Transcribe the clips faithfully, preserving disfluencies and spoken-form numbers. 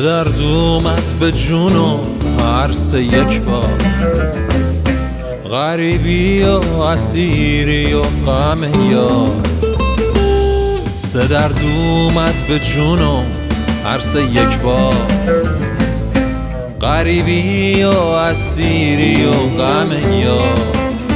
سه درد اومد به جونم هر سه یک بار، غریبی و اسیری و غم یار. سه درد اومد به جونم هر سه یک بار، غریبی و اسیری و غم یار.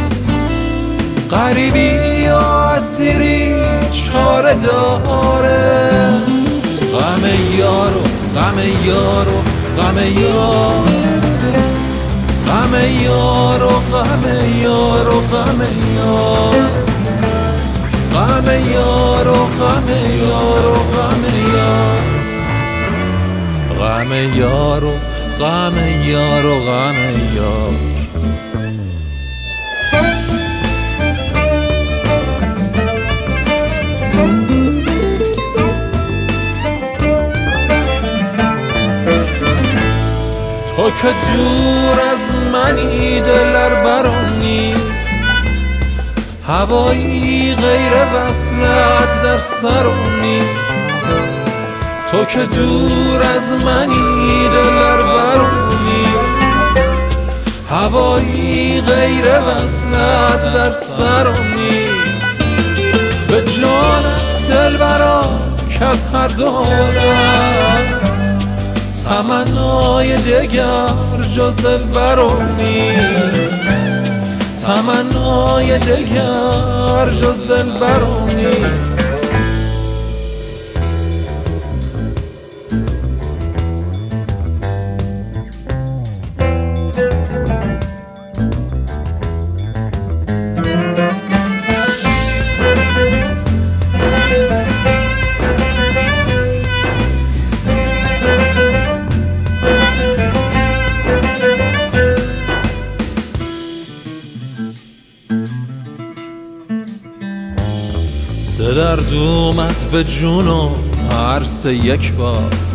غریبی و اسیری چاره داره، غم یار و غم یار و غم یار. غم یار و غم یار و غم یار. غم یار و غم یار و غم یار. غم یار و غم یار و غم یار. تو که دور از منی دلر برام نیست، هوایی غیر وصلت در سرم نیست. تو که دور از منی دلر برام نیست، هوایی غیر وصلت در سرم نیست. به جانت دل برام که از هر دولت، تمنای دگر جز دلبرم نیست. تمنای دگر جز دلبرم نیست. سه درد اومد به جونم هر سه یک بار،